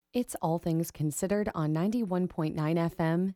It's All Things Considered on 91.9 FM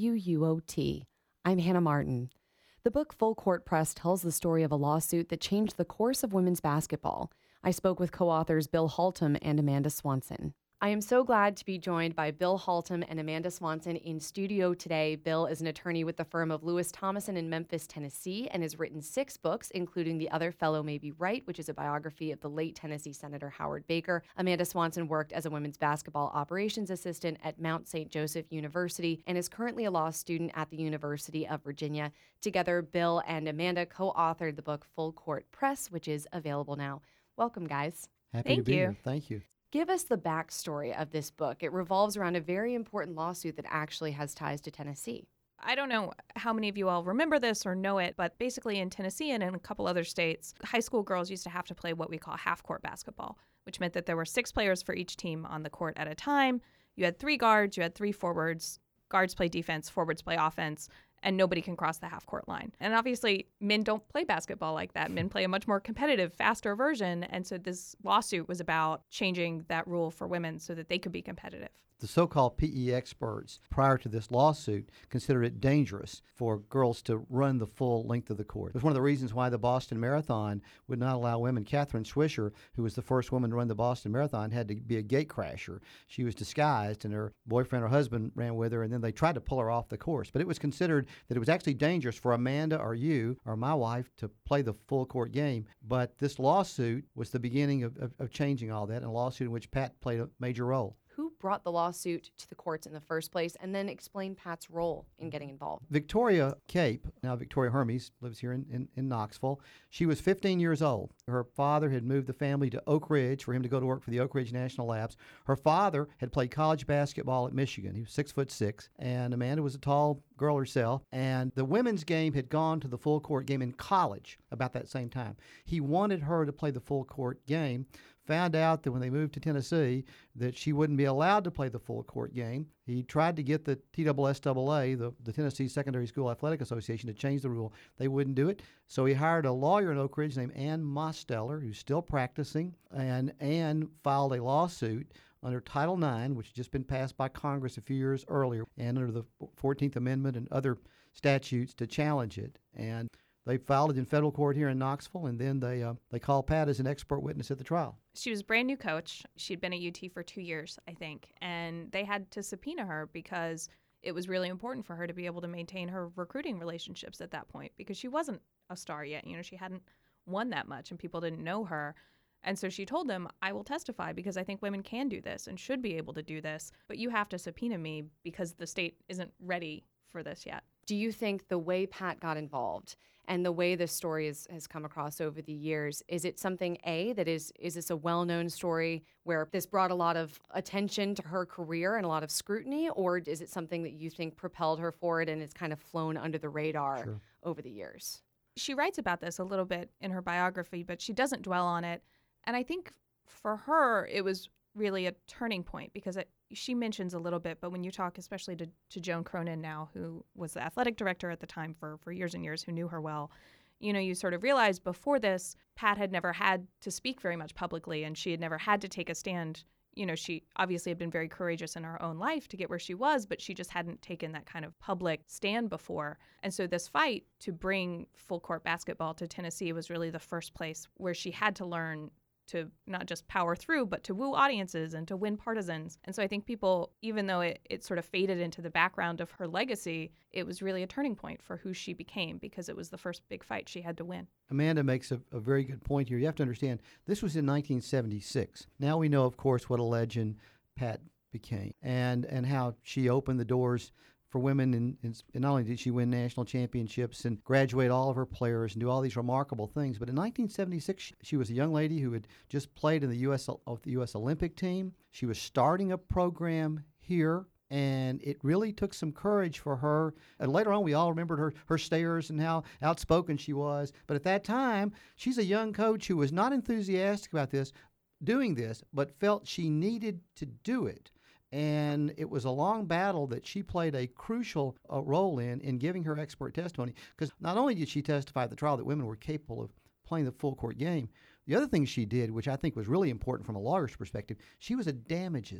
WUOT. I'm Hannah Martin. The book Full Court Press tells the story of a lawsuit that changed the course of women's basketball. I spoke with co-authors Bill Haltom and Amanda Swanson. I am so glad to be joined by Bill Haltom and Amanda Swanson in studio today. Bill is an attorney with the firm of Lewis Thomason in Memphis, Tennessee, and has written 6 books, including The Other Fellow May Be Right, which is a biography of the late Tennessee Senator Howard Baker. Amanda Swanson worked as a women's basketball operations assistant at Mount St. Joseph University and is currently a law student at the University of Virginia. Together, Bill and Amanda co-authored the book Full Court Press, which is available now. Welcome, guys. Happy to be here. Thank you. Give us the backstory of this book. It revolves around a very important lawsuit that actually has ties to Tennessee. I don't know how many of you all remember this or know it, but basically in Tennessee and in a couple other states, high school girls used to have to play what we call half-court basketball, which meant that there were 6 players for each team on the court at a time. You had 3 guards, you had 3 forwards. Guards play defense, forwards play offense, and nobody can cross the half-court line. And obviously, men don't play basketball like that. Men play a much more competitive, faster version. And so this lawsuit was about changing that rule for women so that they could be competitive. The so-called PE experts prior to this lawsuit considered it dangerous for girls to run the full length of the court. It was one of the reasons why the Boston Marathon would not allow women. Catherine Swisher, who was the first woman to run the Boston Marathon, had to be a gate crasher. She was disguised, and her boyfriend or husband ran with her, and then they tried to pull her off the course. But it was considered that it was actually dangerous for Amanda or you or my wife to play the full court game. But this lawsuit was the beginning of changing all that, and a lawsuit in which Pat played a major role. Who brought the lawsuit to the courts in the first place, and then explain Pat's role in getting involved? Victoria Cape, now Victoria Hermes, lives here in Knoxville. She was 15 years old. Her father had moved the family to Oak Ridge for him to go to work for the Oak Ridge National Labs. Her father had played college basketball at Michigan. He was 6'6", and Amanda was a tall girl herself. And the women's game had gone to the full court game in college about that same time. He wanted her to play the full court game. Found out that when they moved to Tennessee that she wouldn't be allowed to play the full court game. He tried to get the TSSAA, the Tennessee Secondary School Athletic Association, to change the rule. They wouldn't do it. So he hired a lawyer in Oak Ridge named Ann Mosteller, who's still practicing, and Ann filed a lawsuit under Title IX, which had just been passed by Congress a few years earlier, and under the 14th Amendment and other statutes to challenge it. And they filed it in federal court here in Knoxville, and then they called Pat as an expert witness at the trial. She was a brand new coach. She'd been at UT for 2 years, I think, and they had to subpoena her because it was really important for her to be able to maintain her recruiting relationships at that point because she wasn't a star yet. You know, she hadn't won that much, and people didn't know her. And so she told them, I will testify because I think women can do this and should be able to do this, but you have to subpoena me because the state isn't ready for this yet. Do you think the way Pat got involved and the way this story has come across over the years, is it something, is this a well-known story where this brought a lot of attention to her career and a lot of scrutiny, or is it something that you think propelled her forward and it's kind of flown under the radar over the years? She writes about this a little bit in her biography, but she doesn't dwell on it. And I think for her, it was really a turning point because she mentions a little bit, but when you talk especially to Joan Cronin now, who was the athletic director at the time for years and years, who knew her well, you know, you sort of realize before this, Pat had never had to speak very much publicly, and she had never had to take a stand. You know, she obviously had been very courageous in her own life to get where she was, but she just hadn't taken that kind of public stand before. And so this fight to bring full court basketball to Tennessee was really the first place where she had to learn to not just power through, but to woo audiences and to win partisans. And so I think people, even though it sort of faded into the background of her legacy, it was really a turning point for who she became because it was the first big fight she had to win. Amanda makes a very good point here. You have to understand, this was in 1976. Now we know, of course, what a legend Pat became and how she opened the doors for women, and not only did she win national championships and graduate all of her players and do all these remarkable things, but in 1976, she was a young lady who had just played in the U.S. Olympic team. She was starting a program here, and it really took some courage for her. And later on, we all remembered her stares and how outspoken she was. But at that time, she's a young coach who was not enthusiastic about doing this, but felt she needed to do it. And it was a long battle that she played a crucial role in giving her expert testimony, because not only did she testify at the trial that women were capable of playing the full court game, the other thing she did, which I think was really important from a lawyer's perspective, she was a damages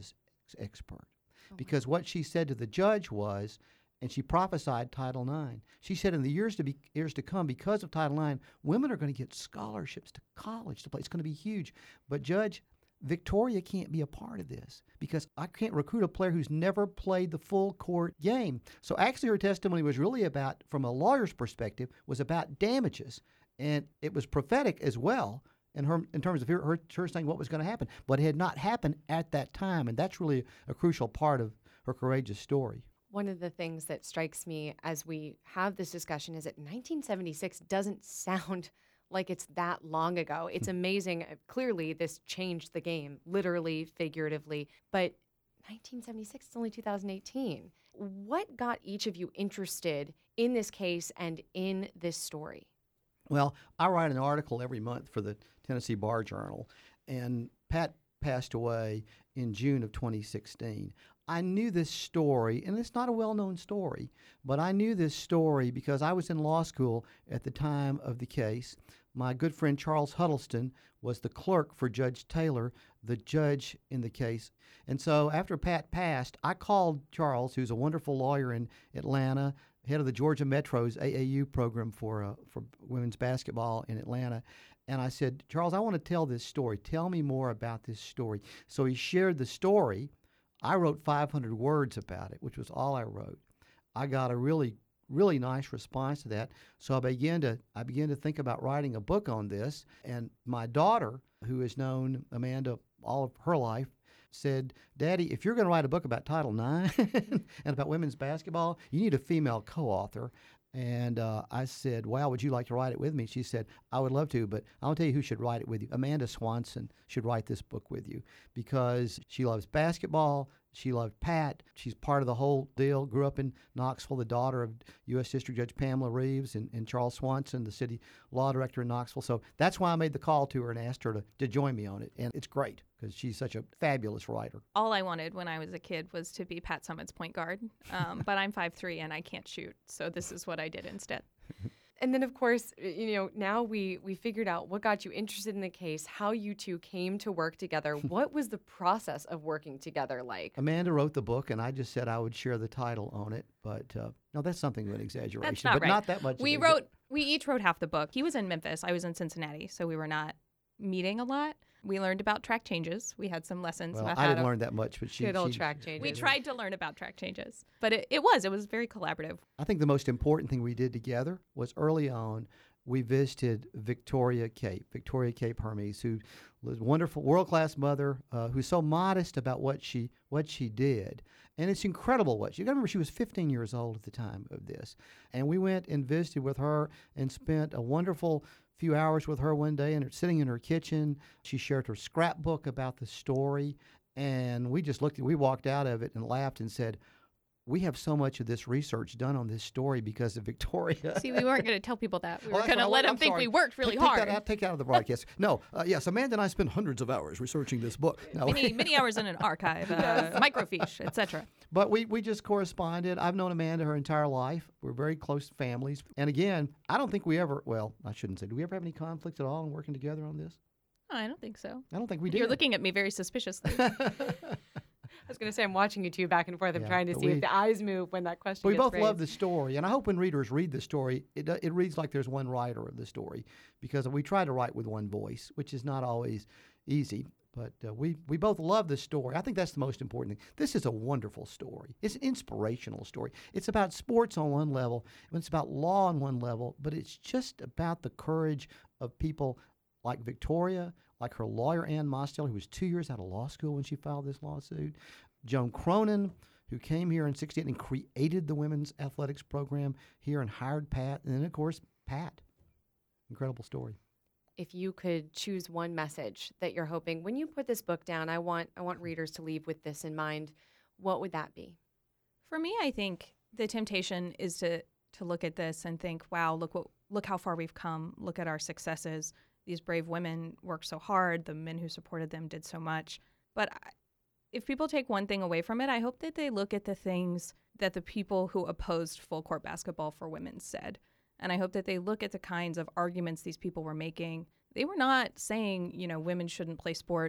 expert. Because what she said to the judge was, and she prophesied Title IX. She said in the years to come, because of Title IX, women are going to get scholarships to college to play. It's going to be huge. But Judge, Victoria can't be a part of this because I can't recruit a player who's never played the full court game. So actually her testimony was really about, from a lawyer's perspective, was about damages. And it was prophetic as well in terms of her saying what was going to happen. But it had not happened at that time. And that's really a crucial part of her courageous story. One of the things that strikes me as we have this discussion is that 1976 doesn't sound like it's that long ago. It's amazing. Clearly, this changed the game, literally, figuratively. But 1976 is only 2018. What got each of you interested in this case and in this story? Well, I write an article every month for the Tennessee Bar Journal, and Pat passed away in June of 2016. I knew this story, and it's not a well-known story, but I knew this story because I was in law school at the time of the case. My good friend Charles Huddleston was the clerk for Judge Taylor, the judge in the case. And so after Pat passed, I called Charles, who's a wonderful lawyer in Atlanta, head of the Georgia Metro's AAU program for women's basketball in Atlanta. And I said, Charles, I want to tell this story. Tell me more about this story. So he shared the story. I wrote 500 words about it, which was all I wrote. I got a really nice response to that. So I began to think about writing a book on this. And my daughter, who has known Amanda all of her life, said, Daddy, if you're going to write a book about Title IX and about women's basketball, you need a female co-author. And I said, well, would you like to write it with me? She said, I would love to, but I'll tell you who should write it with you. Amanda Swanson should write this book with you because she loves basketball. She loved Pat. She's part of the whole deal. Grew up in Knoxville, the daughter of U.S. District Judge Pamela Reeves and Charles Swanson, the city law director in Knoxville. So that's why I made the call to her and asked her to join me on it. And it's great because she's such a fabulous writer. All I wanted when I was a kid was to be Pat Summitt's point guard. But I'm 5'3" and I can't shoot. So this is what I did instead. And then, of course, now we figured out what got you interested in the case, how you two came to work together. What was the process of working together like? Amanda wrote the book, and I just said I would share the title on it. But no, that's something of an exaggeration. That's not but right. Not that much. We each wrote half the book. He was in Memphis. I was in Cincinnati, so we were not meeting a lot. We learned about track changes. We had some lessons well, about I didn't learn that much, but good old track changes. We tried to learn about track changes, but it was very collaborative. I think the most important thing we did together was early on, we visited Victoria Cape Hermes, who was a wonderful, world-class mother who's so modest about what she did. And it's incredible what she did. I remember she was 15 years old at the time of this. And we went and visited with her and spent a wonderful few hours with her one day, and sitting in her kitchen. She shared her scrapbook about the story, and we walked out of it and laughed and said, we have so much of this research done on this story because of Victoria. See, we weren't going to tell people that. We were going to let them think we worked really hard. Take that out of the broadcast. No, yes, Amanda and I spent hundreds of hours researching this book. No. Many hours in an archive, microfiche, etc. But we just corresponded. I've known Amanda her entire life. We're very close families. And again, I don't think we ever, well, I shouldn't say, do we ever have any conflict at all in working together on this? Oh, I don't think so. I don't think we did. You're looking at me very suspiciously. I was going to say, I'm watching you two back and forth. I'm trying to see if the eyes move when that question gets raised. We both raised. love the story, and I hope when readers read the story, it reads like there's one writer of the story, because we try to write with one voice, which is not always easy. But we both love the story. I think that's the most important thing. This is a wonderful story. It's an inspirational story. It's about sports on one level, and it's about law on one level, but it's just about the courage of people like Victoria, like her lawyer, Ann Mosteller, who was 2 years out of law school when she filed this lawsuit. Joan Cronin, who came here in '68 and created the women's athletics program here and hired Pat. And then, of course, Pat. Incredible story. If you could choose one message that you're hoping, when you put this book down, I want readers to leave with this in mind, what would that be? For me, I think the temptation is to look at this and think, wow, look how far we've come. Look at our successes. These brave women worked so hard. The men who supported them did so much. But if people take one thing away from it, I hope that they look at the things that the people who opposed full court basketball for women said. And I hope that they look at the kinds of arguments these people were making. They were not saying, women shouldn't play sports.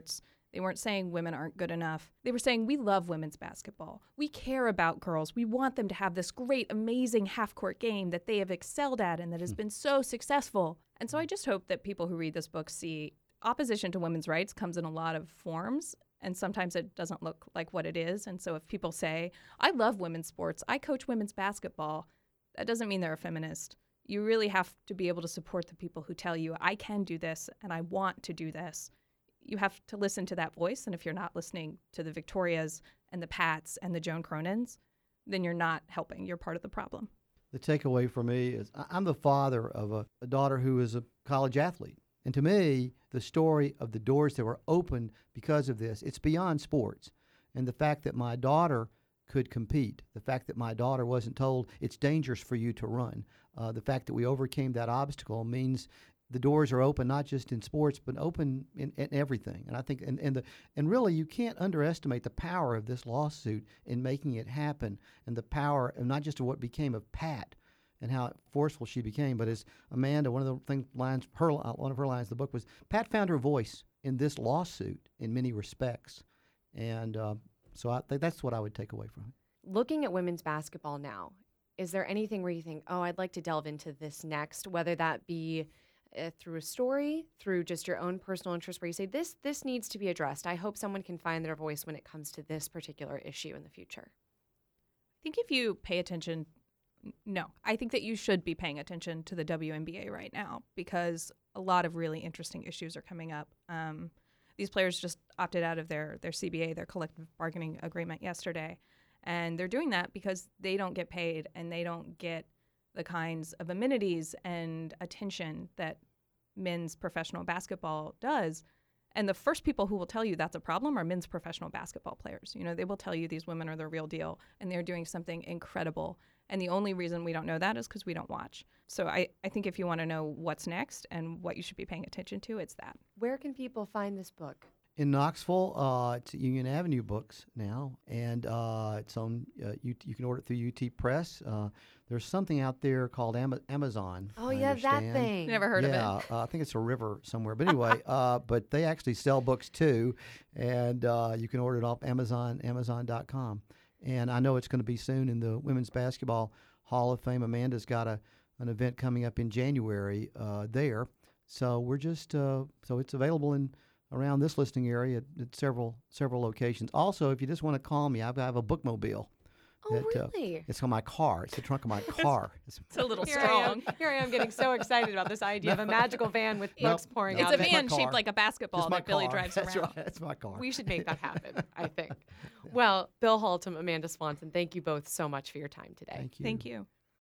They weren't saying women aren't good enough. They were saying we love women's basketball. We care about girls. We want them to have this great, amazing half-court game that they have excelled at and that has been so successful. And so I just hope that people who read this book see opposition to women's rights comes in a lot of forms, and sometimes it doesn't look like what it is. And so if people say, I love women's sports, I coach women's basketball, that doesn't mean they're a feminist. You really have to be able to support the people who tell you, I can do this and I want to do this. You have to listen to that voice, and if you're not listening to the Victorias and the Pats and the Joan Cronins, then you're not helping. You're part of the problem. The takeaway for me is I'm the father of a daughter who is a college athlete. And to me, the story of the doors that were opened because of this, it's beyond sports. And the fact that my daughter could compete, the fact that my daughter wasn't told it's dangerous for you to run, the fact that we overcame that obstacle means the doors are open not just in sports, but open in everything. And I think, and really, you can't underestimate the power of this lawsuit in making it happen, and the power, and not just of what became of Pat and how forceful she became, but as Amanda, one of the one of her lines in the book was, Pat found her voice in this lawsuit in many respects, and so I think that's what I would take away from it. Looking at women's basketball now, is there anything where you think, oh, I'd like to delve into this next, whether that be through a story, through just your own personal interest, where you say, this needs to be addressed. I hope someone can find their voice when it comes to this particular issue in the future. I think if you pay attention, I think that you should be paying attention to the WNBA right now, because a lot of really interesting issues are coming up. These players just opted out of their CBA, their collective bargaining agreement, yesterday. And they're doing that because they don't get paid and they don't get the kinds of amenities and attention that men's professional basketball does. And the first people who will tell you that's a problem are men's professional basketball players. You know, they will tell you these women are the real deal and they're doing something incredible. And the only reason we don't know that is because we don't watch. So I think if you want to know what's next and what you should be paying attention to, it's that. Where can people find this book? In Knoxville, it's at Union Avenue Books now, and it's on. You can order it through UT Press. There's something out there called Amazon. Oh, I yeah, that understand. thing. Never heard of it. Yeah, I think it's a river somewhere. But anyway, but they actually sell books too, and you can order it off Amazon.com. And I know it's going to be soon in the Women's Basketball Hall of Fame. Amanda's got an event coming up in January there. So we're just so it's available in around this listening area at several locations. Also, if you just want to call me, I have a bookmobile. Oh, really? It's on my car. It's the trunk of my car. It's a little Here strong. I am getting so excited about this idea of a magical van with books pouring It's out a of it. van car. shaped like a basketball It's my that Billy car. drives That's around. right. That's my car. We should make that happen, I think. Well, Bill Haltom, Amanda Swanson, thank you both so much for your time today. Thank you. Thank you.